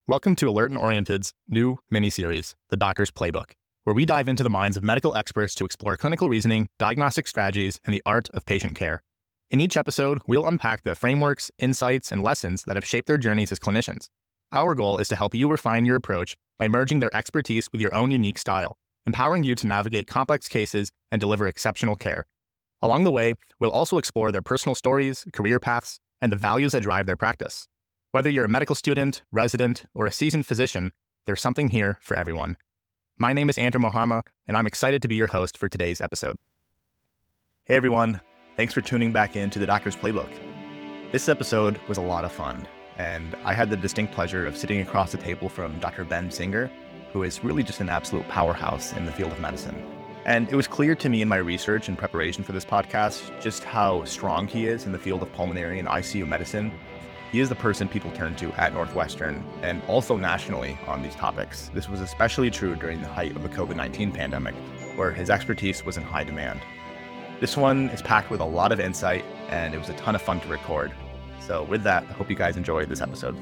Welcome to Alert and Oriented's new mini-series, The Doctor's Playbook, where we dive into the minds of medical experts to explore clinical reasoning, diagnostic strategies, and the art of patient care. In each episode, we'll unpack the frameworks, insights, and lessons that have shaped their journeys as clinicians. Our goal is to help you refine your approach by merging their expertise with your own unique style, empowering you to navigate complex cases and deliver exceptional care. Along the way, we'll also explore their personal stories, career paths, and the values that drive their practice. Whether you're a medical student, resident, or a seasoned physician, there's something here for everyone. My name is Andrew Mohama, and I'm excited to be your host for today's episode. Hey everyone, thanks for tuning back in to The Doctor's Playbook. This episode was a lot of fun, and I had the distinct pleasure of sitting across the table from Dr. Ben Singer, who is really just an absolute powerhouse in the field of medicine. And it was clear to me in my research and preparation for this podcast just how strong he is in the field of pulmonary and ICU medicine. He is the person people turn to at Northwestern and also nationally on these topics. This was especially true during the height of the COVID-19 pandemic, where his expertise was in high demand. This one is packed with a lot of insight, and it was a ton of fun to record. So with that, I hope you guys enjoyed this episode.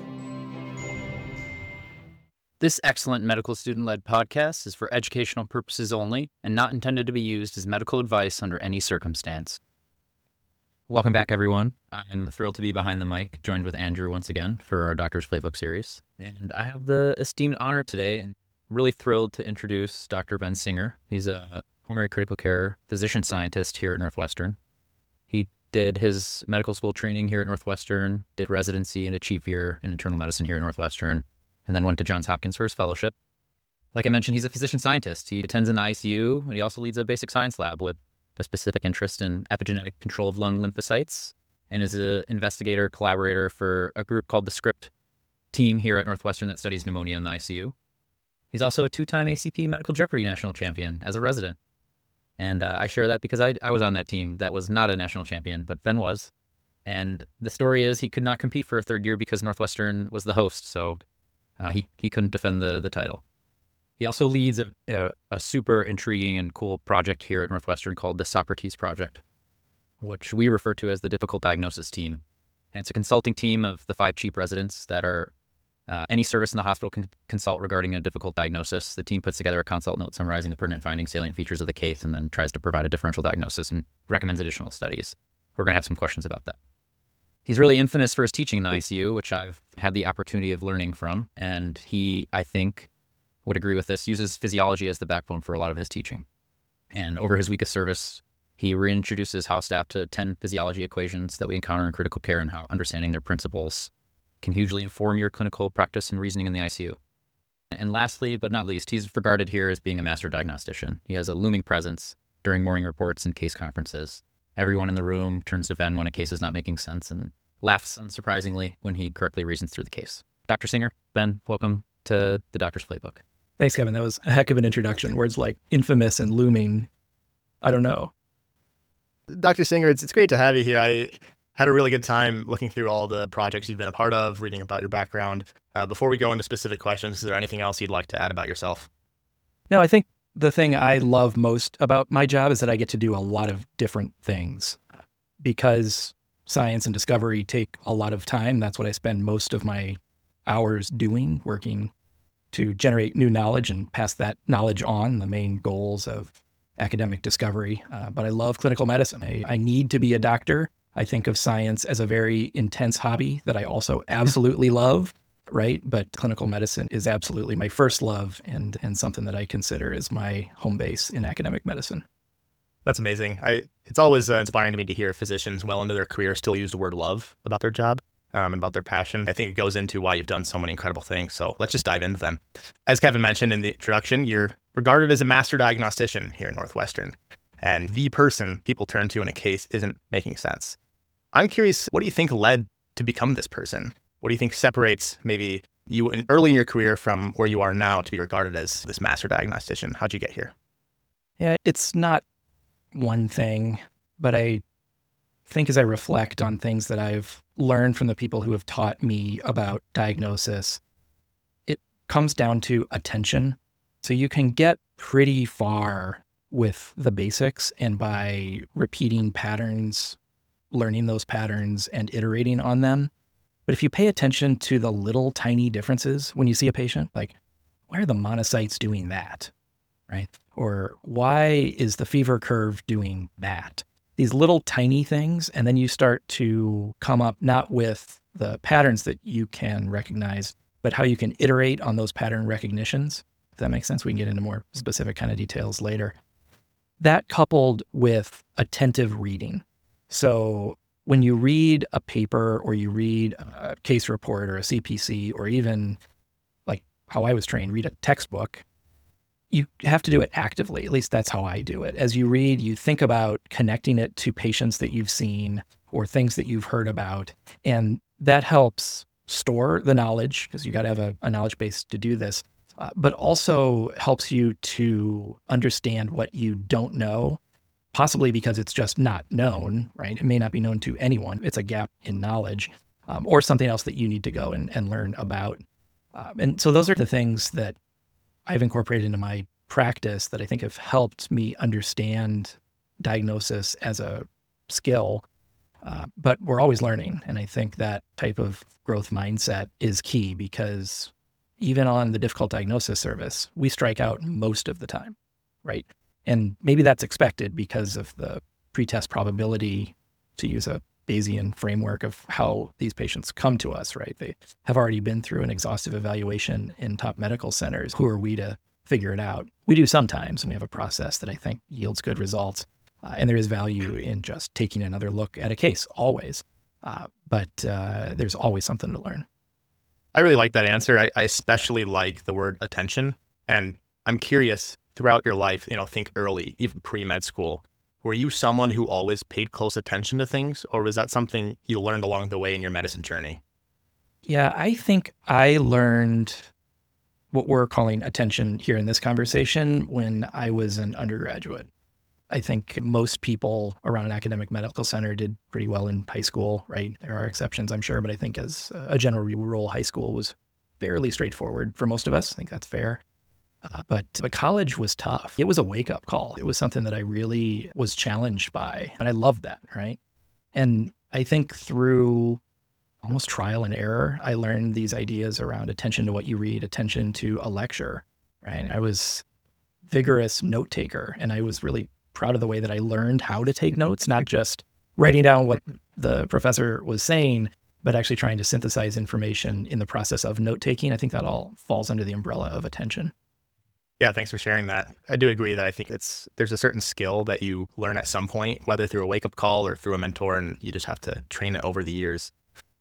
This excellent medical student-led podcast is for educational purposes only and not intended to be used as medical advice under any circumstance. Welcome back, everyone. I'm thrilled to be behind the mic, joined with Andrew once again for our Doctor's Playbook series. And I have the esteemed honor today, and really thrilled to introduce Dr. Ben Singer. He's a pulmonary critical care physician scientist here at Northwestern. He did his medical school training here at Northwestern, did residency and a chief year in internal medicine here at Northwestern, and then went to Johns Hopkins for his fellowship. Like I mentioned, he's a physician scientist. He attends an ICU, and he also leads a basic science lab with a specific interest in epigenetic control of lung lymphocytes, and is an investigator collaborator for a group called the SCRIPT team here at Northwestern that studies pneumonia in the ICU. He's also a two-time ACP Medical Jeopardy national champion as a resident. And I share that because I was on that team that was not a national champion, but Ben was. And the story is he could not compete for a third year because Northwestern was the host, so he couldn't defend the title. He also leads a super intriguing and cool project here at Northwestern called the Socrates Project, which we refer to as the Difficult Diagnosis Team. And it's a consulting team of the 5 chief residents that are any service in the hospital can consult regarding a difficult diagnosis. The team puts together a consult note summarizing the pertinent findings, salient features of the case, and then tries to provide a differential diagnosis and recommends additional studies. We're going to have some questions about that. He's really infamous for his teaching in the ICU, which I've had the opportunity of learning from. And he, I think, would agree with this, uses physiology as the backbone for a lot of his teaching. And over his week of service, he reintroduces house staff to 10 physiology equations that we encounter in critical care and how understanding their principles can hugely inform your clinical practice and reasoning in the ICU. And lastly, but not least, he's regarded here as being a master diagnostician. He has a looming presence during morning reports and case conferences. Everyone in the room turns to Ben when a case is not making sense and laughs unsurprisingly when he correctly reasons through the case. Dr. Singer, Ben, welcome to the Doctor's Playbook. Thanks, Kevin. That was a heck of an introduction. Words like infamous and looming. I don't know. Dr. Singer, it's great to have you here. I had a really good time looking through all the projects you've been a part of, reading about your background. Before we go into specific questions, is there anything else you'd like to add about yourself? No, I think the thing I love most about my job is that I get to do a lot of different things. Because science and discovery take a lot of time, that's what I spend most of my hours doing, working to generate new knowledge and pass that knowledge on, the main goals of academic discovery. But I love clinical medicine. I need to be a doctor. I think of science as a very intense hobby that I also absolutely love, right? But clinical medicine is absolutely my first love and something that I consider as my home base in academic medicine. That's amazing. It's always inspiring to me to hear physicians well into their career still use the word love about their job. And about their passion. I think it goes into why you've done so many incredible things. So let's just dive into them. As Kevin mentioned in the introduction, you're regarded as a master diagnostician here at Northwestern, and the person people turn to in a case isn't making sense. I'm curious, what do you think led to become this person? What do you think separates maybe you early in your career from where you are now to be regarded as this master diagnostician? How'd you get here? Yeah, it's not one thing, but I think as I reflect on things that I've learned from the people who have taught me about diagnosis, it comes down to attention. So you can get pretty far with the basics, and by repeating patterns, learning those patterns and iterating on them, But if you pay attention to the little tiny differences when you see a patient, like why are the monocytes doing that, right? Or why is the fever curve doing that? These little tiny things, and then you start to come up not with the patterns that you can recognize, but how you can iterate on those pattern recognitions. If that makes sense, we can get into more specific kind of details later. That coupled with attentive reading. So when you read a paper or you read a case report or a CPC, or even like how I was trained, read a textbook, you have to do it actively. At least that's how I do it. As you read, you think about connecting it to patients that you've seen or things that you've heard about. And that helps store the knowledge, because you got to have a knowledge base to do this, but also helps you to understand what you don't know, possibly because it's just not known, right? It may not be known to anyone. It's a gap in knowledge, or something else that you need to go and learn about. And so those are the things that I've incorporated into my practice that I think have helped me understand diagnosis as a skill. But we're always learning. And I think that type of growth mindset is key, because even on the difficult diagnosis service, we strike out most of the time, right? And maybe that's expected because of the pretest probability, to use a Bayesian framework of how these patients come to us, right? They have already been through an exhaustive evaluation in top medical centers. Who are we to figure it out? We do sometimes, and we have a process that I think yields good results. And there is value in just taking another look at a case, always. But there's always something to learn. I really like that answer. I especially like the word attention. And I'm curious, throughout your life, think early, even pre-med school, were you someone who always paid close attention to things, or was that something you learned along the way in your medicine journey? Yeah, I think I learned what we're calling attention here in this conversation when I was an undergraduate. I think most people around an academic medical center did pretty well in high school, right? There are exceptions, I'm sure, but I think as a general rule, high school was fairly straightforward for most of us. I think that's fair. But college was tough. It was a wake-up call. It was something that I really was challenged by, and I loved that, right? And I think through almost trial and error, I learned these ideas around attention to what you read, attention to a lecture, right? I was vigorous note taker, and I was really proud of the way that I learned how to take notes, not just writing down what the professor was saying, but actually trying to synthesize information in the process of note taking. I think that all falls under the umbrella of attention. Yeah, thanks for sharing that. I do agree that I think there's a certain skill that you learn at some point, whether through a wake-up call or through a mentor, and you just have to train it over the years.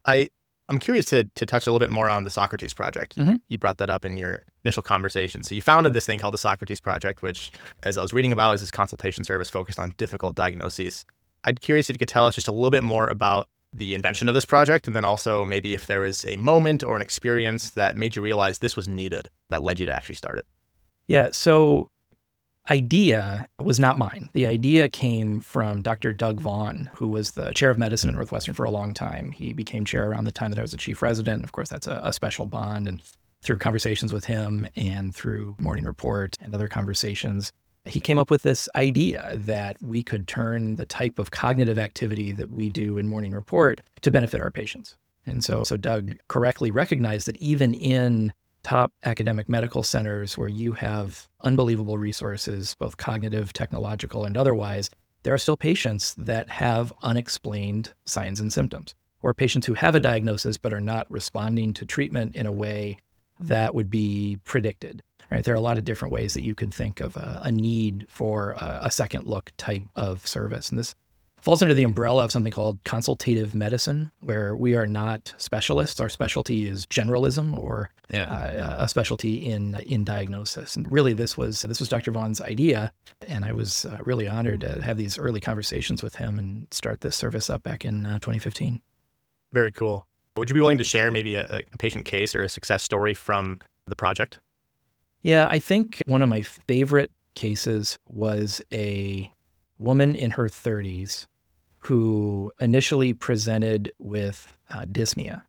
I'm curious to touch a little bit more on the Socrates Project. Mm-hmm. You brought that up in your initial conversation. So you founded this thing called the Socrates Project, which, as I was reading about, is this consultation service focused on difficult diagnoses. I'm curious if you could tell us just a little bit more about the invention of this project, and then also maybe if there was a moment or an experience that made you realize this was needed, that led you to actually start it. Yeah, so idea was not mine. The idea came from Dr. Doug Vaughn, who was the chair of medicine at Northwestern for a long time. He became chair around the time that I was a chief resident. Of course, that's a special bond. And through conversations with him and through Morning Report and other conversations, he came up with this idea that we could turn the type of cognitive activity that we do in Morning Report to benefit our patients. And so Doug correctly recognized that even in top academic medical centers where you have unbelievable resources, both cognitive, technological, and otherwise, there are still patients that have unexplained signs and symptoms, or patients who have a diagnosis but are not responding to treatment in a way that would be predicted. Right? There are a lot of different ways that you could think of a need for a second look type of service. And this falls under the umbrella of something called consultative medicine, where we are not specialists. Our specialty is generalism, or a specialty in diagnosis. And really, this was Dr. Vaughn's idea, and I was really honored to have these early conversations with him and start this service up back in 2015. Very cool. Would you be willing to share maybe a patient case or a success story from the project? Yeah, I think one of my favorite cases was a woman in her 30s who initially presented with dyspnea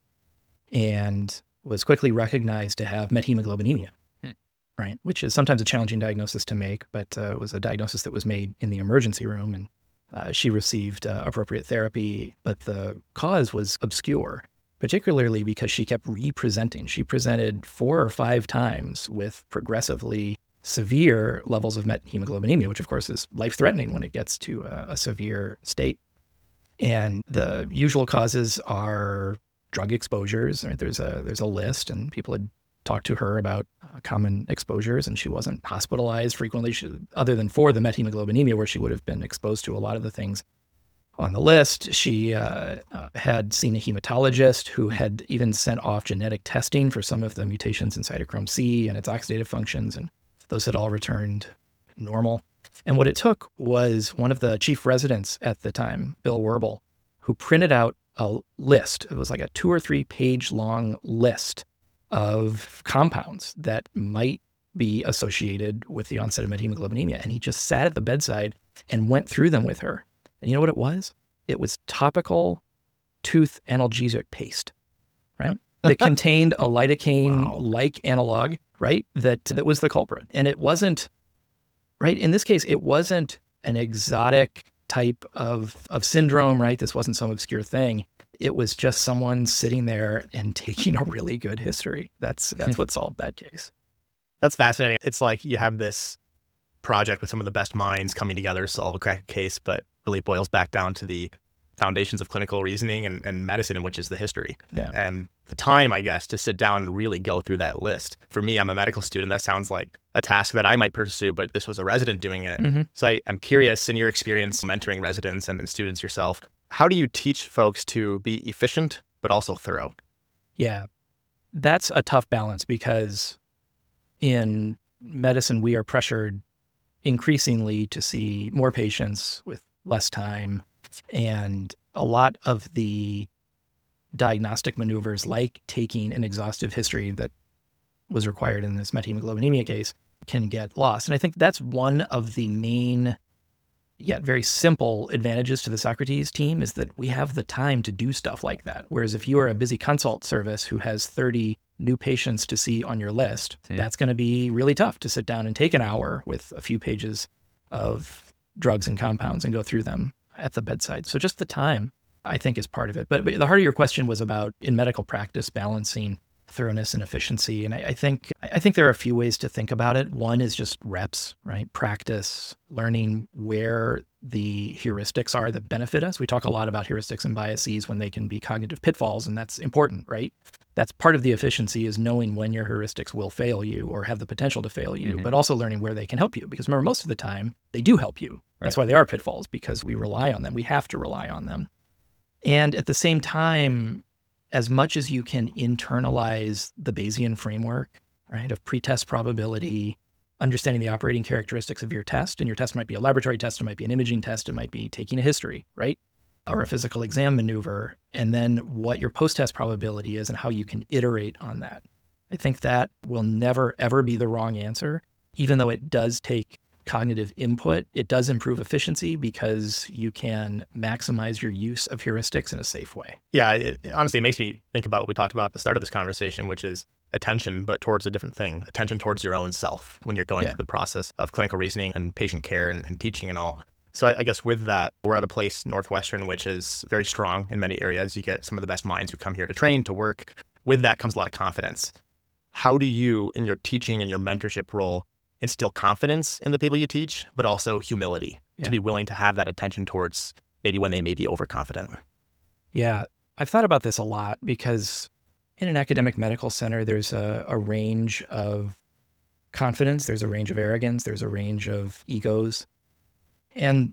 and was quickly recognized to have methemoglobinemia, right? Which is sometimes a challenging diagnosis to make, but it was a diagnosis that was made in the emergency room, and she received appropriate therapy, but the cause was obscure. particularly because she kept re-presenting. She presented 4 or 5 times with progressively severe levels of methemoglobinemia, which of course is life-threatening when it gets to a severe state. And the usual causes are drug exposures. Right? There's a list, and people had talked to her about common exposures, and she wasn't hospitalized frequently, other than for the methemoglobinemia, where she would have been exposed to a lot of the things on the list. She had seen a hematologist who had even sent off genetic testing for some of the mutations in cytochrome C and its oxidative functions, and those had all returned normal. And what it took was one of the chief residents at the time, Bill Werble, who printed out a list. It was like a 2 or 3 page long list of compounds that might be associated with the onset of methemoglobinemia. And he just sat at the bedside and went through them with her. And you know what it was? It was topical tooth analgesic paste, right? That contained a lidocaine-like analog, right? That was the culprit. And it wasn't, right? In this case, it wasn't an exotic type of syndrome, right? This wasn't some obscure thing. It was just someone sitting there and taking a really good history. That's what solved that case. That's fascinating. It's like you have this project with some of the best minds coming together to solve a case, but really boils back down to the foundations of clinical reasoning and medicine, which is the history. Yeah. And the time, I guess, to sit down and really go through that list. For me, I'm a medical student. That sounds like a task that I might pursue, but this was a resident doing it. Mm-hmm. So I'm curious, in your experience mentoring residents and students yourself, how do you teach folks to be efficient, but also thorough? Yeah, that's a tough balance, because in medicine, we are pressured increasingly to see more patients with less time. And a lot of the diagnostic maneuvers, like taking an exhaustive history that was required in this methemoglobinemia case, can get lost. And I think that's one of the main, yet very simple advantages to the Socrates team, is that we have the time to do stuff like that. Whereas if you are a busy consult service who has 30 new patients to see on your list, that's going to be really tough to sit down and take an hour with a few pages of drugs and compounds and go through them at the bedside. So just the time, I think, is part of it. But the heart of your question was about, in medical practice, balancing thoroughness and efficiency. And I think there are a few ways to think about it. One is just reps, right? Practice, learning where the heuristics are that benefit us. We talk a lot about heuristics and biases when they can be cognitive pitfalls, and that's important, right? That's part of the efficiency, is knowing when your heuristics will fail you or have the potential to fail you, but also learning where they can help you. Because remember, most of the time, they do help you. That's why they are pitfalls, because we rely on them. We have to rely on them. And at the same time, as much as you can internalize the Bayesian framework, right, of pretest probability, understanding the operating characteristics of your test, and your test might be a laboratory test, it might be an imaging test, it might be taking a history, right, or a physical exam maneuver, and then what your post-test probability is and how you can iterate on that. I think that will never, ever be the wrong answer. Even though it does take cognitive input, it does improve efficiency because you can maximize your use of heuristics in a safe way. Yeah, it honestly makes me think about what we talked about at the start of this conversation, which is attention, but towards a different thing, attention towards your own self when you're going through the process of clinical reasoning and patient care and teaching and all. So I guess with that, we're at a place, Northwestern, which is very strong in many areas. You get some of the best minds who come here to train, to work. With that comes a lot of confidence. How do you, in your teaching and your mentorship role, instill confidence in the people you teach, but also humility to be willing to have that attention towards maybe when they may be overconfident? Yeah, I've thought about this a lot, because in an academic medical center, there's a range of confidence, there's a range of arrogance, there's a range of egos. And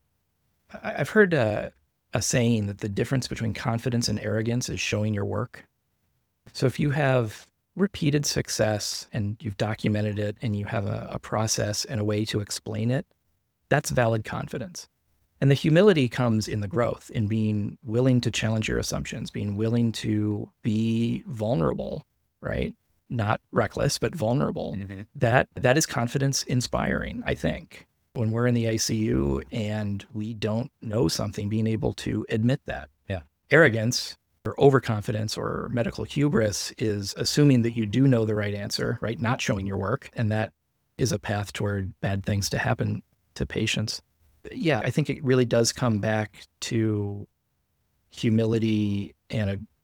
I've heard a saying that the difference between confidence and arrogance is showing your work. So if you have repeated success and you've documented it and you have a process and a way to explain it, that's valid confidence. And the humility comes in the growth, in being willing to challenge your assumptions, being willing to be vulnerable, right? Not reckless, but vulnerable. Mm-hmm. That is confidence inspiring, I think. When we're in the ICU and we don't know something, being able to admit that. Yeah. Arrogance or overconfidence or medical hubris is assuming that you do know the right answer, right? Not showing your work. And that is a path toward bad things to happen to patients. Yeah, I think it really does come back to humility and a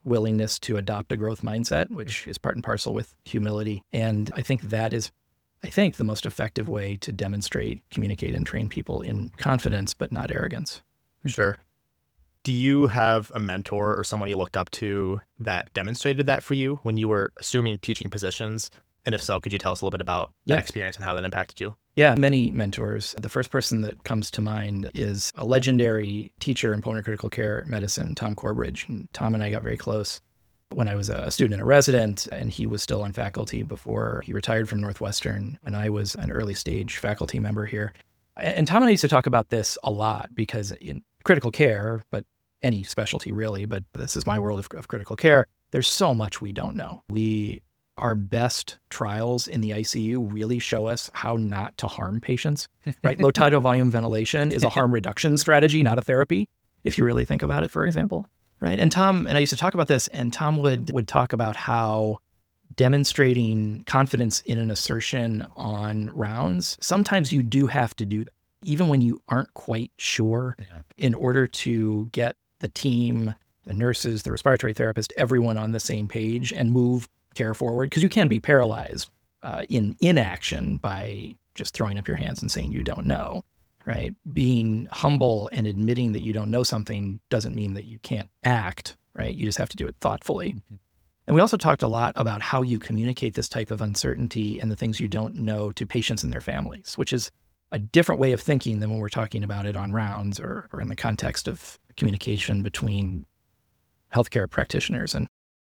willingness to adopt a growth mindset, which is part and parcel with humility. And I think that is, the most effective way to demonstrate, communicate, and train people in confidence, but not arrogance. Sure. Do you have a mentor or someone you looked up to that demonstrated that for you when you were assuming teaching positions? And if so, could you tell us a little bit about that experience and how that impacted you? Yeah, many mentors. The first person that comes to mind is a legendary teacher in pulmonary critical care medicine, Tom Corbridge. And Tom and I got very close when I was a student and a resident, and he was still on faculty before he retired from Northwestern, and I was an early stage faculty member here. And Tom and I used to talk about this a lot because in critical care, but any specialty really, but this is my world of critical care, there's so much we don't know. Our best trials in the ICU really show us how not to harm patients, right? Low tidal volume ventilation is a harm reduction strategy, not a therapy, if you really think about it, for example, right? And Tom and I used to talk about this, and Tom would talk about how demonstrating confidence in an assertion on rounds, sometimes you do have to do that, even when you aren't quite sure, in order to get the team, the nurses, the respiratory therapist, everyone on the same page and move care forward, because you can be paralyzed in inaction by just throwing up your hands and saying you don't know, right? Being humble and admitting that you don't know something doesn't mean that you can't act, right? You just have to do it thoughtfully. Mm-hmm. And we also talked a lot about how you communicate this type of uncertainty and the things you don't know to patients and their families, which is a different way of thinking than when we're talking about it on rounds or in the context of communication between healthcare practitioners. And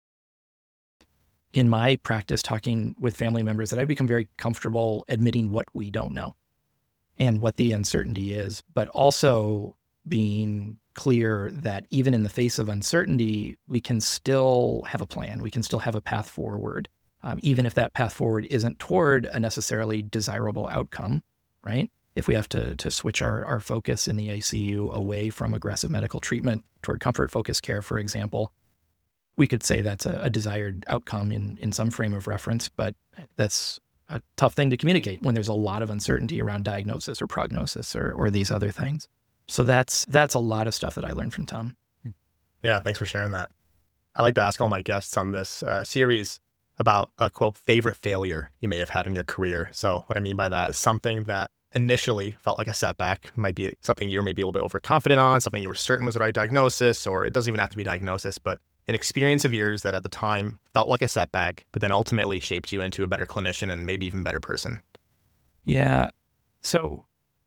in my practice, talking with family members, that I've become very comfortable admitting what we don't know and what the uncertainty is, but also being clear that even in the face of uncertainty, we can still have a plan. We can still have a path forward, even if that path forward isn't toward a necessarily desirable outcome, right? If we have to switch our focus in the ICU away from aggressive medical treatment toward comfort-focused care, for example, we could say that's a desired outcome in some frame of reference, but that's a tough thing to communicate when there's a lot of uncertainty around diagnosis or prognosis or these other things. So that's a lot of stuff that I learned from Tom. Yeah, thanks for sharing that. I like to ask all my guests on this series about a, quote, favorite failure you may have had in your career. So what I mean by that is something that initially felt like a setback, might be something you're maybe a little bit overconfident on, something you were certain was the right diagnosis, or it doesn't even have to be diagnosis, but an experience of yours that at the time felt like a setback, but then ultimately shaped you into a better clinician and maybe even better person. Yeah. So,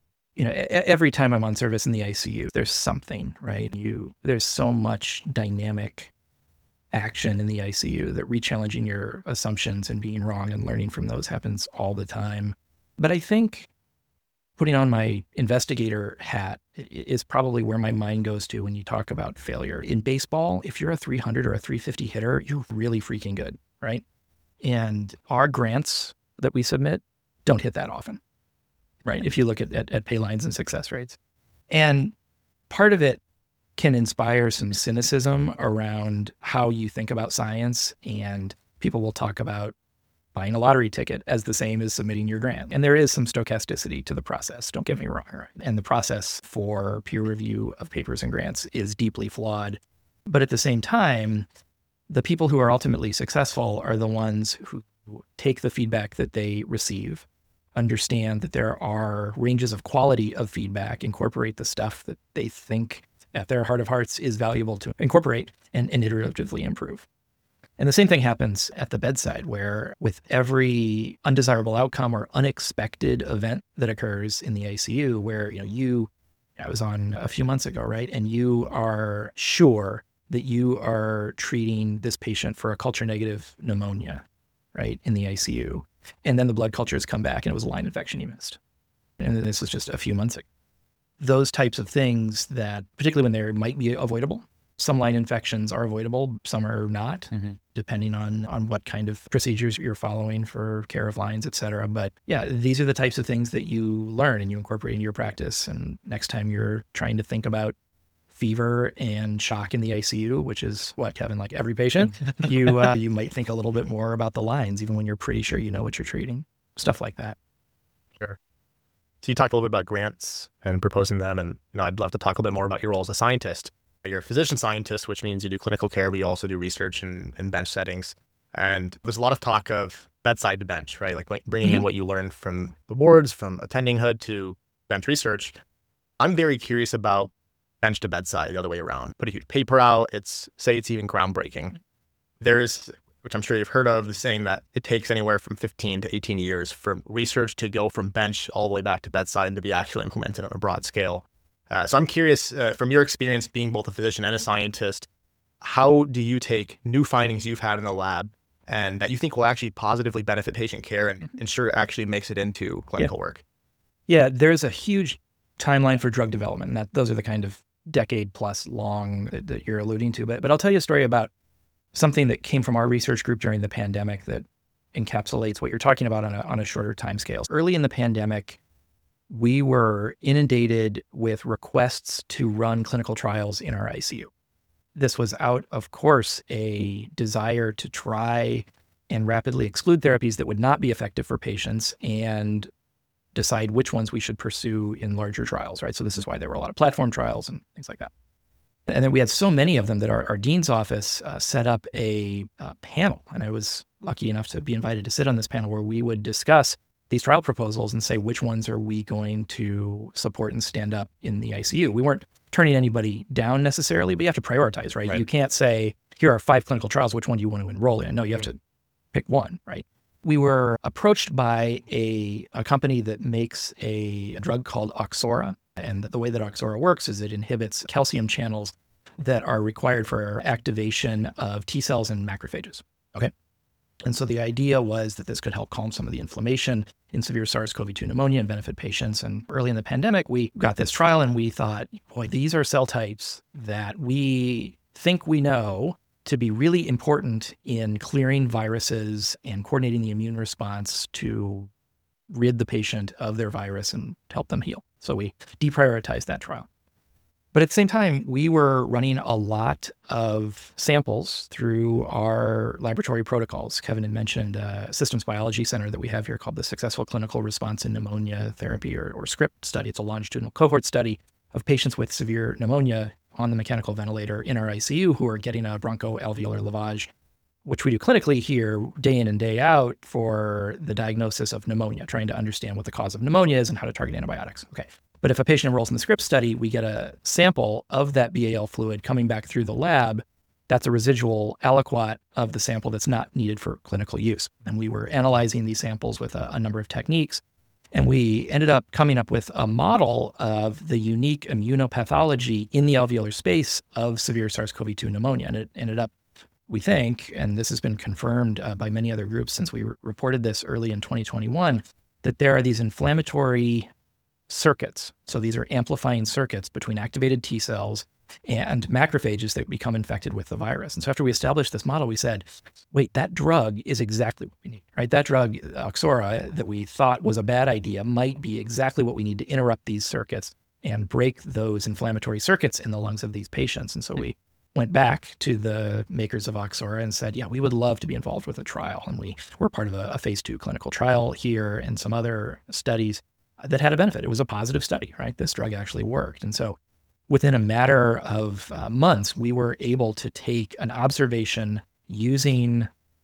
every time I'm on service in the ICU, there's something, right? There's so much dynamic action in the ICU that re-challenging your assumptions and being wrong and learning from those happens all the time. But I think putting on my investigator hat is probably where my mind goes to when you talk about failure. In baseball, if you're a 300 or a 350 hitter, you're really freaking good, right? And our grants that we submit don't hit that often, right? If you look at pay lines and success rates. And part of it can inspire some cynicism around how you think about science, and people will talk about buying a lottery ticket as the same as submitting your grant. And there is some stochasticity to the process, don't get me wrong. Right? And the process for peer review of papers and grants is deeply flawed. But at the same time, the people who are ultimately successful are the ones who take the feedback that they receive, understand that there are ranges of quality of feedback, incorporate the stuff that they think at their heart of hearts is valuable to incorporate, and iteratively improve. And the same thing happens at the bedside, where with every undesirable outcome or unexpected event that occurs in the ICU, where I was on a few months ago, right? And you are sure that you are treating this patient for a culture negative pneumonia, right, in the ICU. And then the blood cultures come back and it was a line infection you missed. And this was just a few months ago. Those types of things that, particularly when they might be avoidable, some line infections are avoidable, some are not, depending on what kind of procedures you're following for care of lines, et cetera. But yeah, these are the types of things that you learn and you incorporate into your practice. And next time you're trying to think about fever and shock in the ICU, which is what, Kevin, like every patient, you might think a little bit more about the lines, even when you're pretty sure you know what you're treating, stuff like that. Sure. So you talked a little bit about grants and proposing them, and I'd love to talk a little bit more about your role as a scientist. You're a physician scientist, which means you do clinical care, but you also do research in bench settings. And there's a lot of talk of bedside to bench, right? Like bringing in what you learned from the boards, from attending hood to bench research. I'm very curious about bench to bedside, the other way around. Put a huge paper out, say it's even groundbreaking. There's, which I'm sure you've heard of, the saying that it takes anywhere from 15 to 18 years for research to go from bench all the way back to bedside and to be actually implemented on a broad scale. So I'm curious, from your experience being both a physician and a scientist, how do you take new findings you've had in the lab and that you think will actually positively benefit patient care and ensure it actually makes it into clinical work? Yeah, there's a huge timeline for drug development, and those are the kind of decade plus long that you're alluding to. But I'll tell you a story about something that came from our research group during the pandemic that encapsulates what you're talking about on a shorter time scale. Early in the pandemic, we were inundated with requests to run clinical trials in our ICU. This was out, of course, a desire to try and rapidly exclude therapies that would not be effective for patients and decide which ones we should pursue in larger trials, right? So this is why there were a lot of platform trials and things like that. And then we had so many of them that our dean's office set up a panel. And I was lucky enough to be invited to sit on this panel where we would discuss these trial proposals and say, which ones are we going to support and stand up in the ICU? We weren't turning anybody down necessarily, but you have to prioritize, right? You can't say, here are 5 clinical trials, which one do you want to enroll in? No, you have to pick one, right? We were approached by a company that makes a drug called Oxora. And the way that Oxora works is it inhibits calcium channels that are required for activation of T cells and macrophages. Okay. And so the idea was that this could help calm some of the inflammation in severe SARS-CoV-2 pneumonia and benefit patients. And early in the pandemic, we got this trial and we thought, boy, these are cell types that we think we know to be really important in clearing viruses and coordinating the immune response to rid the patient of their virus and help them heal. So we deprioritized that trial. But at the same time, we were running a lot of samples through our laboratory protocols. Kevin had mentioned a systems biology center that we have here called the Successful Clinical Response in Pneumonia Therapy or SCRIPT study. It's a longitudinal cohort study of patients with severe pneumonia on the mechanical ventilator in our ICU who are getting a bronchoalveolar lavage, which we do clinically here day in and day out for the diagnosis of pneumonia, trying to understand what the cause of pneumonia is and how to target antibiotics. Okay. But if a patient enrolls in the SCRIPT study, we get a sample of that BAL fluid coming back through the lab. That's a residual aliquot of the sample that's not needed for clinical use. And we were analyzing these samples with a number of techniques. And we ended up coming up with a model of the unique immunopathology in the alveolar space of severe SARS-CoV-2 pneumonia. And it ended up, we think, and this has been confirmed by many other groups since we reported this early in 2021, that there are these inflammatory circuits. So these are amplifying circuits between activated T cells and macrophages that become infected with the virus. And so after we established this model, we said, wait, that drug is exactly what we need, right? That drug, Oxora, that we thought was a bad idea might be exactly what we need to interrupt these circuits and break those inflammatory circuits in the lungs of these patients. And so we went back to the makers of Oxora and said, yeah, we would love to be involved with a trial. And we were part of a phase 2 clinical trial here and some other studies that had a benefit. It was a positive study, right? This drug actually worked. And so within a matter of months, we were able to take an observation using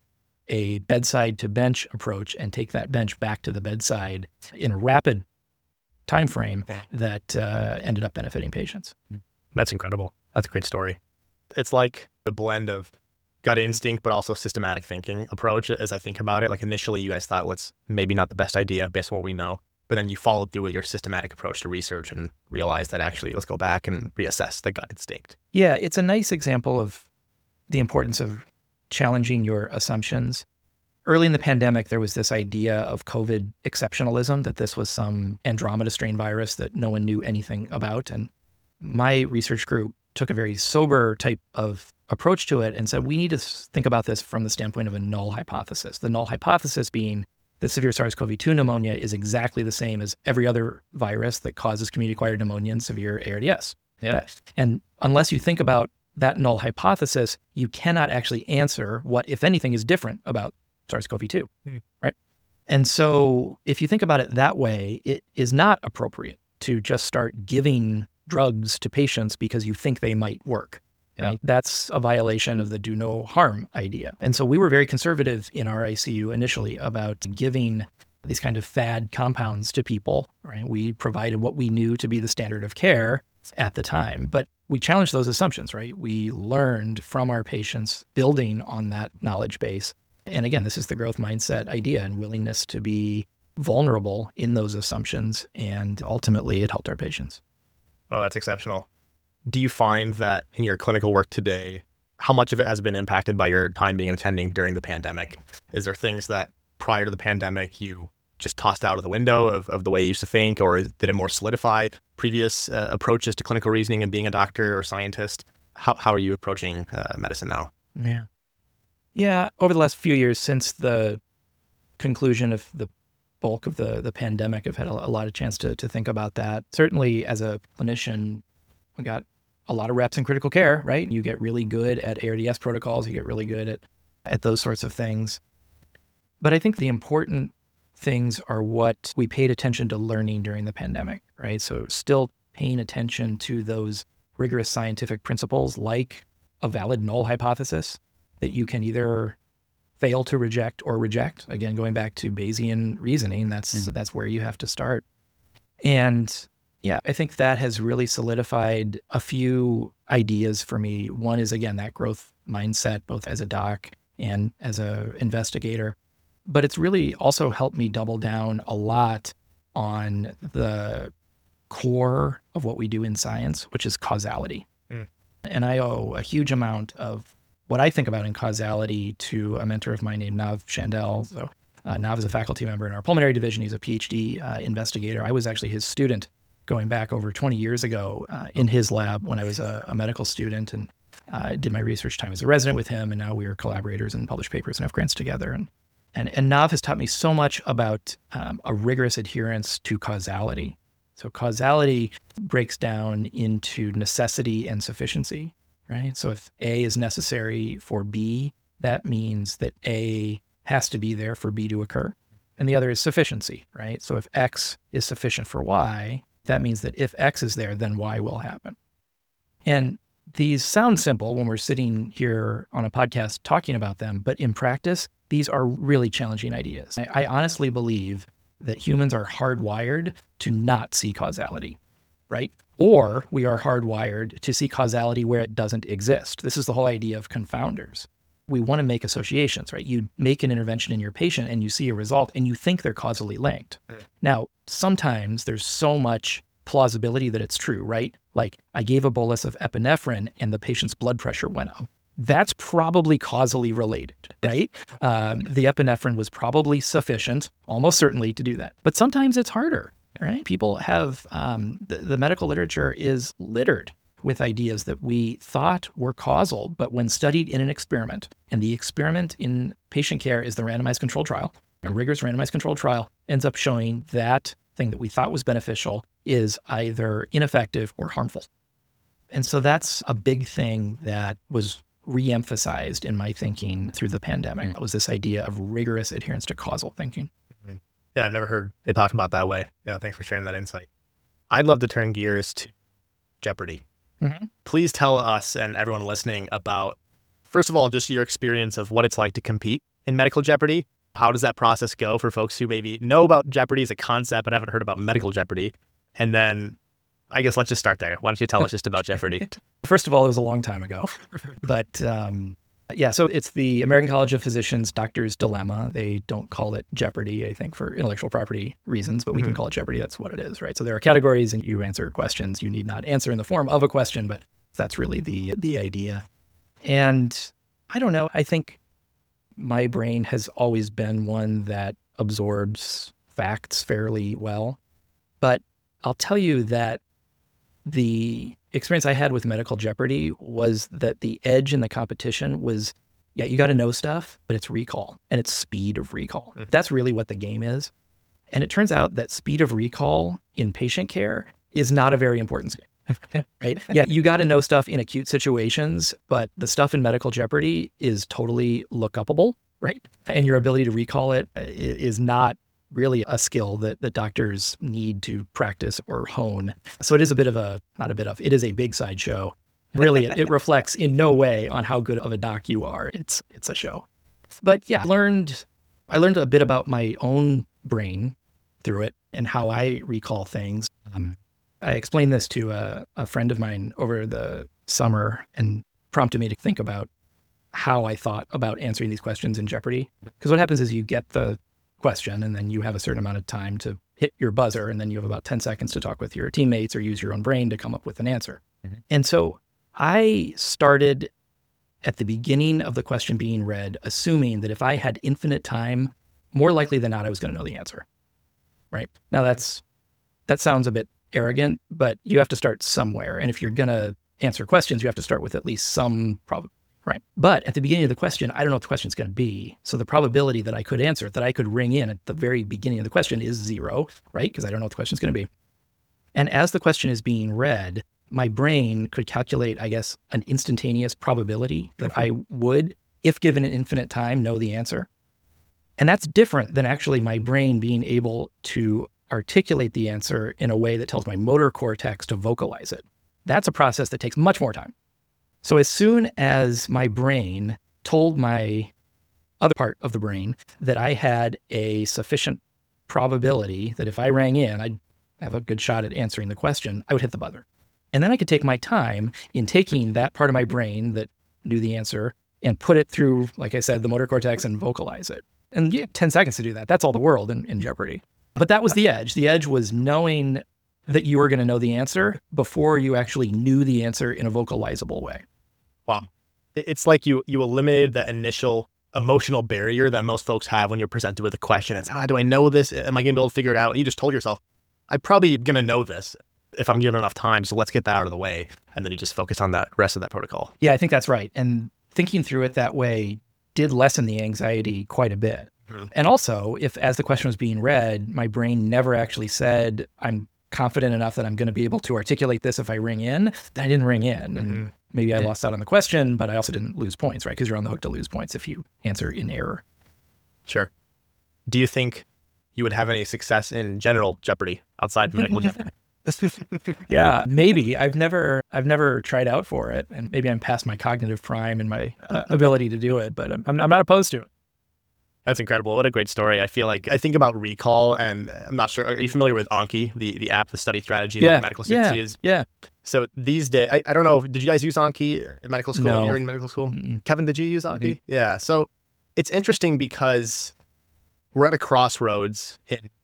a bedside to bench approach and take that bench back to the bedside in a rapid time frame that ended up benefiting patients. That's incredible. That's a great story. It's like the blend of gut instinct, but also systematic thinking approach as I think about it. Like initially you guys thought, what's maybe not the best idea based on what we know. But then you followed through with your systematic approach to research and realized that actually let's go back and reassess the gut instinct. Yeah, it's a nice example of the importance of challenging your assumptions. Early in the pandemic, there was this idea of COVID exceptionalism, that this was some Andromeda strain virus that no one knew anything about. And my research group took a very sober type of approach to it and said, we need to think about this from the standpoint of a null hypothesis. The null hypothesis being that severe SARS-CoV-2 pneumonia is exactly the same as every other virus that causes community-acquired pneumonia and severe ARDS. Yeah. And unless you think about that null hypothesis, you cannot actually answer what, if anything, is different about SARS-CoV-2, right? And so if you think about it that way, it is not appropriate to just start giving drugs to patients because you think they might work. Yeah. Right? That's a violation of the do no harm idea. And so we were very conservative in our ICU initially about giving these kind of fad compounds to people, right? We provided what we knew to be the standard of care at the time, but we challenged those assumptions, right? We learned from our patients building on that knowledge base. And again, this is the growth mindset idea and willingness to be vulnerable in those assumptions. And ultimately it helped our patients. Oh, that's exceptional. Do you find that in your clinical work today, how much of it has been impacted by your time being attending during the pandemic? Is there things that prior to the pandemic you just tossed out of the window of the way you used to think, or did it more solidify previous approaches to clinical reasoning and being a doctor or scientist? How are you approaching medicine now? Yeah. Over the last few years since the conclusion of the bulk of the pandemic, I've had a lot of chance to think about that. Certainly as a clinician, we got a lot of reps in critical care, right? You get really good at ARDS protocols. You get really good at those sorts of things. But I think the important things are what we paid attention to learning during the pandemic, right? So still paying attention to those rigorous scientific principles like a valid null hypothesis that you can either fail to reject or reject. Again, going back to Bayesian reasoning, that's where you have to start. And yeah, I think that has really solidified a few ideas for me. One is, again, that growth mindset, both as a doc and as an investigator. But it's really also helped me double down a lot on the core of what we do in science, which is causality. And I owe a huge amount of what I think about in causality to a mentor of mine named Nav Chandel. So Nav is a faculty member in our pulmonary division. He's a PhD investigator. I was actually his student going back over 20 years ago in his lab when I was a medical student, and I did my research time as a resident with him. And now we are collaborators and publish papers and have grants together. And Nav has taught me so much about a rigorous adherence to causality. So causality breaks down into necessity and sufficiency, right? So if A is necessary for B, that means that A has to be there for B to occur. And the other is sufficiency, right? So if X is sufficient for Y, that means that if X is there, then Y will happen. And these sound simple when we're sitting here on a podcast talking about them, but in practice, these are really challenging ideas. I honestly believe that humans are hardwired to not see causality, right? Or we are hardwired to see causality where it doesn't exist. This is the whole idea of confounders. We want to make associations, right? You make an intervention in your patient and you see a result and you think they're causally linked. Now, sometimes there's so much plausibility that it's true, right? Like I gave a bolus of epinephrine and the patient's blood pressure went up. That's probably causally related, right? The epinephrine was probably sufficient, almost certainly, to do that. But sometimes it's harder, right? People have, the medical literature is littered with ideas that we thought were causal, but when studied in an experiment, and the experiment in patient care is the randomized controlled trial, a rigorous randomized controlled trial ends up showing that thing that we thought was beneficial is either ineffective or harmful. And so that's a big thing that was re-emphasized in my thinking through the pandemic. It was this idea of rigorous adherence to causal thinking. Yeah, I've never heard it talked about that way. Yeah, thanks for sharing that insight. I'd love to turn gears to Jeopardy. Please tell us and everyone listening about, first of all, just your experience of what it's like to compete in medical Jeopardy. How does that process go for folks who maybe know about Jeopardy as a concept but haven't heard about medical Jeopardy? And then I guess let's just start there. Why don't you tell us just about Jeopardy? First of all, it was a long time ago, but yeah, so it's the American College of Physicians Doctor's Dilemma. They don't call it Jeopardy, I think, for intellectual property reasons, but we can call it Jeopardy. That's what it is, right? So there are categories and you answer questions. You need not answer in the form of a question, but that's really the idea. And I don't know, I think my brain has always been one that absorbs facts fairly well. But I'll tell you that the experience I had with medical Jeopardy was that the edge in the competition was, yeah, you got to know stuff, but it's recall and it's speed of recall. That's really what the game is. And it turns out that speed of recall in patient care is not a very important skill, right? Yeah, you got to know stuff in acute situations, but the stuff in medical Jeopardy is totally look-upable, right? And your ability to recall it is not really a skill that doctors need to practice or hone. So it is it is a big sideshow. Really, it reflects in no way on how good of a doc you are. It's a show. But yeah, I learned a bit about my own brain through it and how I recall things. I explained this to a friend of mine over the summer and prompted me to think about how I thought about answering these questions in Jeopardy. Because what happens is you get the question and then you have a certain amount of time to hit your buzzer, and then you have about 10 seconds to talk with your teammates or use your own brain to come up with an answer. Mm-hmm. And so I started at the beginning of the question being read, assuming that if I had infinite time, more likely than not, I was going to know the answer. Right? Now that sounds a bit arrogant, but you have to start somewhere. And if you're going to answer questions, you have to start with at least some problem. Right. But at the beginning of the question, I don't know what the question's going to be. So the probability that I could answer it, that I could ring in at the very beginning of the question is 0, right? Because I don't know what the question's going to be. And as the question is being read, my brain could calculate, I guess, an instantaneous probability that I would, if given an infinite time, know the answer. And that's different than actually my brain being able to articulate the answer in a way that tells my motor cortex to vocalize it. That's a process that takes much more time. So as soon as my brain told my other part of the brain that I had a sufficient probability that if I rang in, I'd have a good shot at answering the question, I would hit the buzzer. And then I could take my time in taking that part of my brain that knew the answer and put it through, like I said, the motor cortex and vocalize it. And you have 10 seconds to do that. That's all the world in Jeopardy. But that was the edge. The edge was knowing that you were going to know the answer before you actually knew the answer in a vocalizable way. Wow. It's like you eliminated the initial emotional barrier that most folks have when you're presented with a question. It's, do I know this? Am I going to be able to figure it out? You just told yourself, I'm probably going to know this if I'm given enough time. So let's get that out of the way. And then you just focus on that rest of that protocol. Yeah, I think that's right. And thinking through it that way did lessen the anxiety quite a bit. Mm-hmm. And also, if as the question was being read, my brain never actually said, I'm confident enough that I'm going to be able to articulate this if I ring in, then I didn't ring in. Mm-hmm. And maybe I lost out on the question, but I also didn't lose points, right? Because you're on the hook to lose points if you answer in error. Sure. Do you think you would have any success in general Jeopardy outside of medical Jeopardy? Yeah, maybe. I've never tried out for it, and maybe I'm past my cognitive prime and my ability to do it, but I'm not opposed to it. That's incredible. What a great story. I think about recall, and I'm not sure. Are you familiar with Anki, the app, the study strategy that medical students use? Yeah. So these days, I don't know, did you guys use Anki in medical school? No. You're in medical school? Mm-mm. Kevin, did you use Anki? Mm-hmm. Yeah. So it's interesting because we're at a crossroads,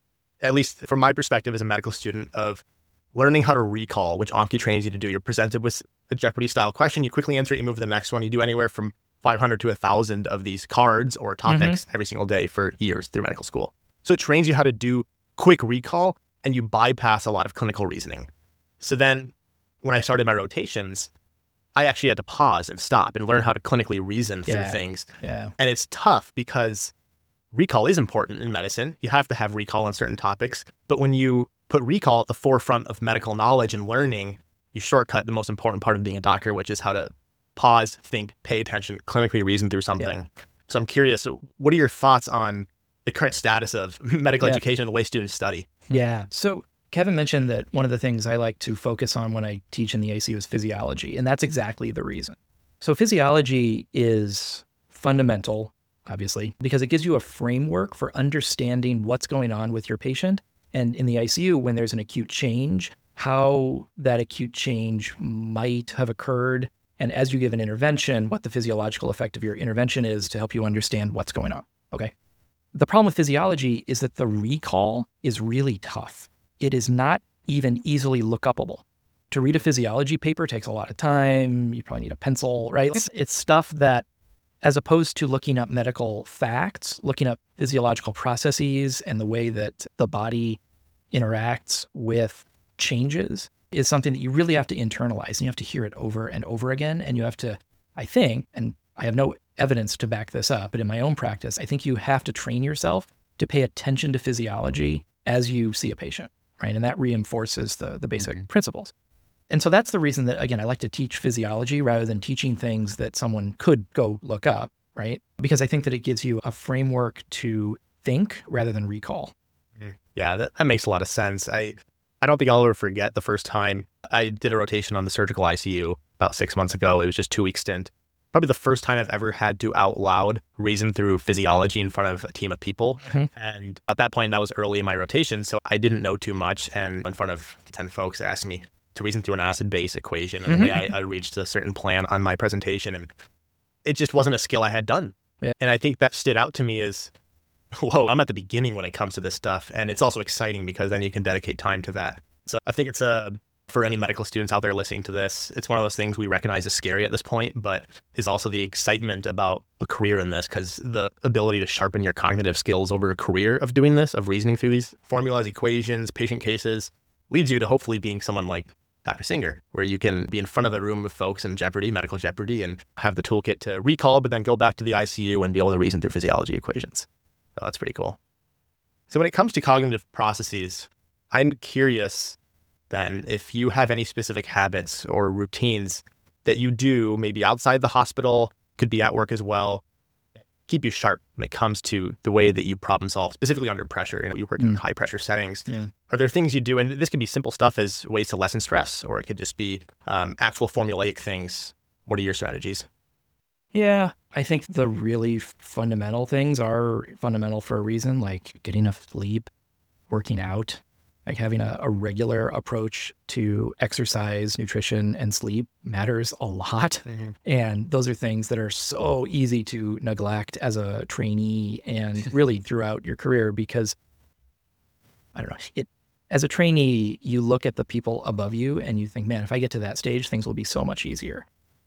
at least from my perspective as a medical student, of learning how to recall, which Anki trains you to do. You're presented with a Jeopardy style question, you quickly answer it, you move to the next one. You do anywhere from 500 to 1,000 of these cards or topics every single day for years through medical school. So it trains you how to do quick recall, and you bypass a lot of clinical reasoning. So then when I started my rotations, I actually had to pause and stop and learn how to clinically reason through things. Yeah. And it's tough because recall is important in medicine. You have to have recall on certain topics. But when you put recall at the forefront of medical knowledge and learning, you shortcut the most important part of being a doctor, which is how to pause, think, pay attention, clinically reason through something. Yeah. So I'm curious, what are your thoughts on the current status of medical education and the way students study? Yeah. So Kevin mentioned that one of the things I like to focus on when I teach in the ICU is physiology, and that's exactly the reason. So physiology is fundamental, obviously, because it gives you a framework for understanding what's going on with your patient. And in the ICU, when there's an acute change, how that acute change might have occurred, and as you give an intervention, what the physiological effect of your intervention is to help you understand what's going on, okay? The problem with physiology is that the recall is really tough. It is not even easily look-upable. To read a physiology paper takes a lot of time. You probably need a pencil, right? It's stuff that, as opposed to looking up medical facts, looking up physiological processes and the way that the body interacts with changes is something that you really have to internalize, and you have to hear it over and over again. And you have to, I think, and I have no evidence to back this up, but in my own practice, I think you have to train yourself to pay attention to physiology as you see a patient, right? And that reinforces the basic principles. And so that's the reason that, again, I like to teach physiology rather than teaching things that someone could go look up, right? Because I think that it gives you a framework to think rather than recall. Yeah, that makes a lot of sense. I don't think I'll ever forget the first time I did a rotation on the surgical ICU about 6 months ago. It was just 2 week stint. Probably the first time I've ever had to out loud reason through physiology in front of a team of people. And at that point, that was early in my rotation, so I didn't know too much. And in front of 10 folks, they asked me to reason through an acid-base equation. And the way I reached a certain plan on my presentation, and it just wasn't a skill I had done. Yeah. And I think that stood out to me as, whoa, I'm at the beginning when it comes to this stuff. And it's also exciting because then you can dedicate time to that. So I think it's for any medical students out there listening to this, it's one of those things we recognize as scary at this point, but is also the excitement about a career in this, because the ability to sharpen your cognitive skills over a career of doing this, of reasoning through these formulas, equations, patient cases, leads you to hopefully being someone like Dr. Singer, where you can be in front of a room of folks in jeopardy, medical jeopardy, and have the toolkit to recall, but then go back to the ICU and be able to reason through physiology equations. So that's pretty cool. So when it comes to cognitive processes, I'm curious then if you have any specific habits or routines that you do maybe outside the hospital, could be at work as well, keep you sharp when it comes to the way that you problem solve, specifically under pressure. You work in high pressure settings. Yeah. Are there things you do, and this could be simple stuff as ways to lessen stress, or it could just be actual formulaic things. What are your strategies? Yeah, I think the really fundamental things are fundamental for a reason, like getting enough sleep, working out, like having a regular approach to exercise, nutrition, and sleep matters a lot. And those are things that are so easy to neglect as a trainee and really throughout your career, because I don't know, as a trainee, you look at the people above you and you think, man, if I get to that stage, things will be so much easier.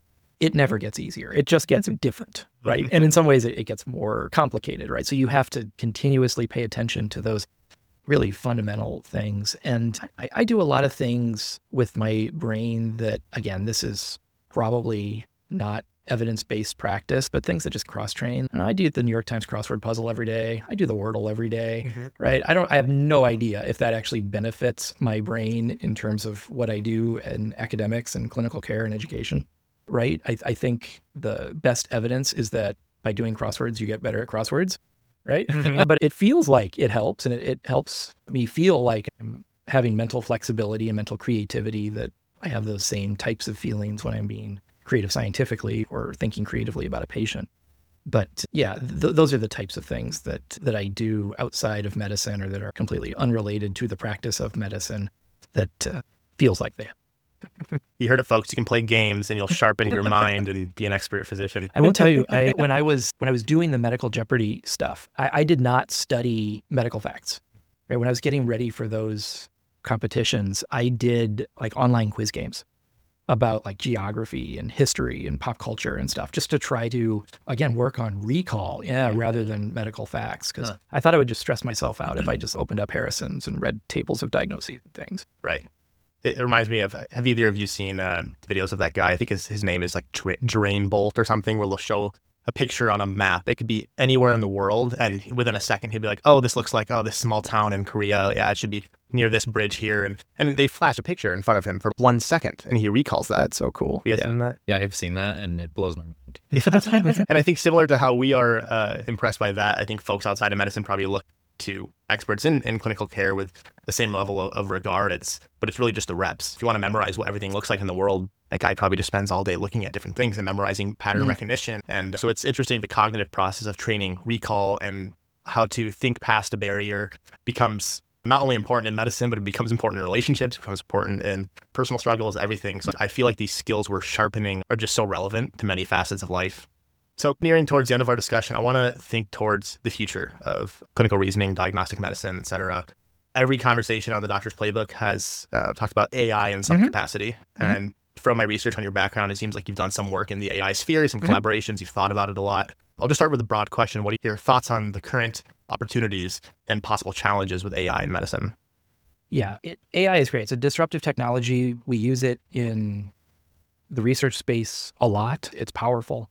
It never gets easier. It just gets different, right? And in some ways it gets more complicated, right? So you have to continuously pay attention to those really fundamental things. And I do a lot of things with my brain that, again, this is probably not evidence-based practice, but things that just cross-train. And I do the New York Times crossword puzzle every day. I do the Wordle every day, right? I have no idea if that actually benefits my brain in terms of what I do in academics and clinical care and education, right? I think the best evidence is that by doing crosswords, you get better at crosswords. Right. But it feels like it helps, and it helps me feel like I'm having mental flexibility and mental creativity, that I have those same types of feelings when I'm being creative scientifically or thinking creatively about a patient. But yeah, those are the types of things that I do outside of medicine, or that are completely unrelated to the practice of medicine, that feels like that. You heard it, folks. You can play games and you'll sharpen your mind and be an expert physician. I will tell you, when I was doing the medical jeopardy stuff, I did not study medical facts. Right? When I was getting ready for those competitions, I did like online quiz games about like geography and history and pop culture and stuff, just to try to, again, work on recall, rather than medical facts, because I thought I would just stress myself out if I just opened up Harrison's and read tables of diagnoses and things. Right. It reminds me of, have either of you seen videos of that guy? I think his name is like Drain Bolt or something, where they'll show a picture on a map. It could be anywhere in the world, and within a second he'd be like, oh, this looks like, this small town in Korea. Yeah, it should be near this bridge here. And they flash a picture in front of him for 1 second, and he recalls that. That's so cool. You guys seen that? Yeah, I've seen that, and it blows my mind. And I think similar to how we are impressed by that, I think folks outside of medicine probably look to experts in clinical care with the same level of regard. But it's really just the reps. If you want to memorize what everything looks like in the world, that guy probably just spends all day looking at different things and memorizing pattern recognition. And so it's interesting, the cognitive process of training recall and how to think past a barrier becomes not only important in medicine, but it becomes important in relationships, becomes important in personal struggles, everything. So I feel like these skills we're sharpening are just so relevant to many facets of life. So nearing towards the end of our discussion, I want to think towards the future of clinical reasoning, diagnostic medicine, et cetera. Every conversation on the Doctor's Playbook has talked about AI in some capacity. And from my research on your background, it seems like you've done some work in the AI sphere, some collaborations, you've thought about it a lot. I'll just start with a broad question. What are your thoughts on the current opportunities and possible challenges with AI in medicine? Yeah, AI is great. It's a disruptive technology. We use it in the research space a lot. It's powerful.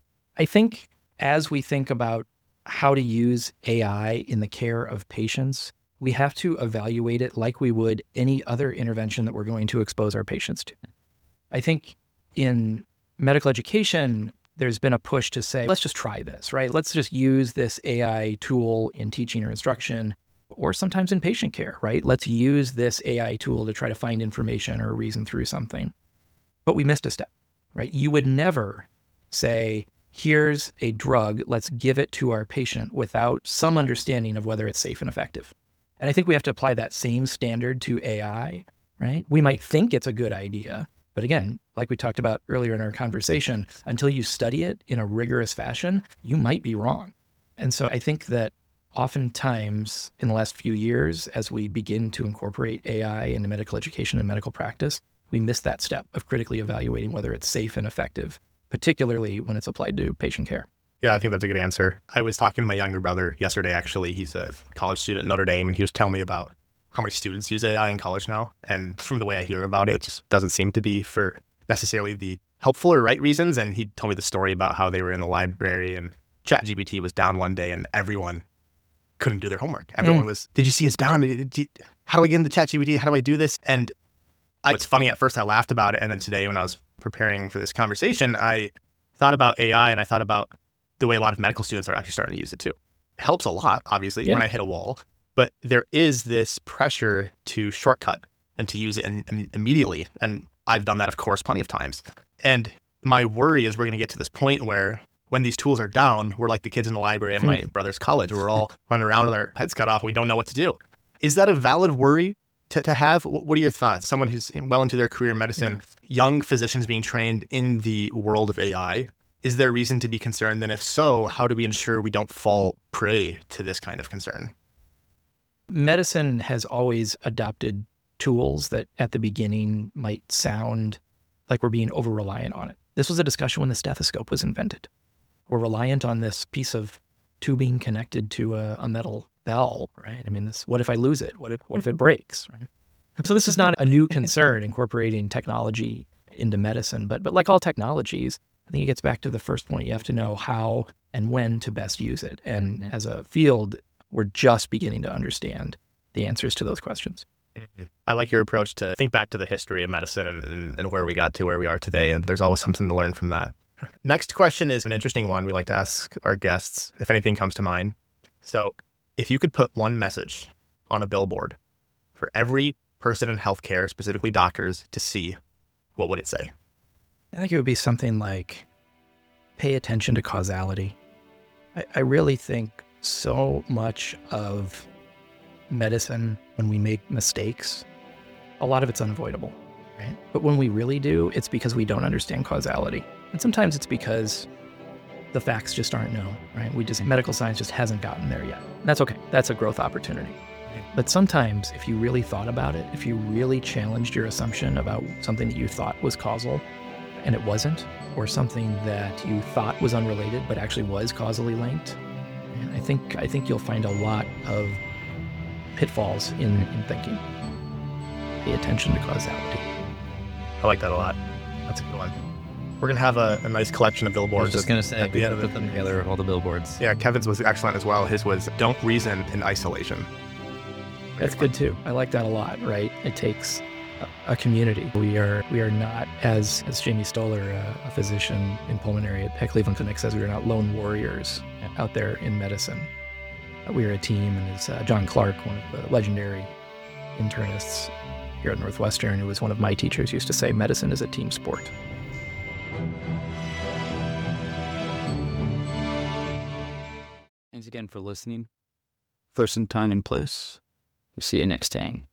I think as we think about how to use AI in the care of patients, we have to evaluate it like we would any other intervention that we're going to expose our patients to. I think in medical education, there's been a push to say, let's just try this, right? Let's just use this AI tool in teaching or instruction, or sometimes in patient care, right? Let's use this AI tool to try to find information or reason through something. But we missed a step, right? You would never say, here's a drug, let's give it to our patient without some understanding of whether it's safe and effective. And I think we have to apply that same standard to AI, right? We might think it's a good idea, but again, like we talked about earlier in our conversation, until you study it in a rigorous fashion, you might be wrong. And so I think that oftentimes in the last few years, as we begin to incorporate AI into medical education and medical practice, we miss that step of critically evaluating whether it's safe and effective, particularly when it's applied to patient care. Yeah, I think that's a good answer. I was talking to my younger brother yesterday, actually. He's a college student at Notre Dame, and he was telling me about how many students use AI in college now. And from the way I hear about it, it just doesn't seem to be for necessarily the helpful or right reasons. And he told me the story about how they were in the library and ChatGPT was down one day and everyone couldn't do their homework. Everyone was, did you see it's down? How do I get into ChatGPT? How do I do this? And it's funny, at first I laughed about it. And then today when I was preparing for this conversation, I thought about AI and I thought about the way a lot of medical students are actually starting to use it too. It helps a lot, obviously, when I hit a wall, but there is this pressure to shortcut and to use it immediately. And I've done that, of course, plenty of times. And my worry is we're going to get to this point where when these tools are down, we're like the kids in the library at my brother's college. We're all running around with our heads cut off. We don't know what to do. Is that a valid worry to have? What are your thoughts? Someone who's well into their career in medicine, young physicians being trained in the world of AI, is there reason to be concerned? And if so, how do we ensure we don't fall prey to this kind of concern? Medicine has always adopted tools that at the beginning might sound like we're being over-reliant on it. This was a discussion when the stethoscope was invented. We're reliant on this piece of tubing connected to a metal bell, right? I mean, what if I lose it? What if it breaks, right? So this is not a new concern, incorporating technology into medicine, but like all technologies, I think it gets back to the first point. You have to know how and when to best use it. And as a field, we're just beginning to understand the answers to those questions. I like your approach to think back to the history of medicine and where we got to where we are today. And there's always something to learn from that. Next question is an interesting one we like to ask our guests, if anything comes to mind. So if you could put one message on a billboard for every person in healthcare, specifically doctors, to see, what would it say? I think it would be something like, pay attention to causality. I really think so much of medicine, when we make mistakes, a lot of it's unavoidable, right? But when we really do, it's because we don't understand causality. And sometimes it's because the facts just aren't known, right? Medical science just hasn't gotten there yet. And that's okay. That's a growth opportunity. But sometimes if you really thought about it, if you really challenged your assumption about something that you thought was causal and it wasn't, or something that you thought was unrelated but actually was causally linked, I think you'll find a lot of pitfalls in thinking. Pay attention to causality. I like that a lot. That's a good one. We're going to have a nice collection of billboards. I was just going to say, at the end of put them together of all the billboards. Yeah, Kevin's was excellent as well. His was, don't reason in isolation. That's good too. I like that a lot, right? It takes a community. We are not, as Jamie Stoller, a physician in pulmonary at Cleveland Clinic, says, we are not lone warriors out there in medicine. We are a team, and as John Clark, one of the legendary internists here at Northwestern, who was one of my teachers, used to say, medicine is a team sport. Thanks again for listening. Person, time, and place. We'll see you next time.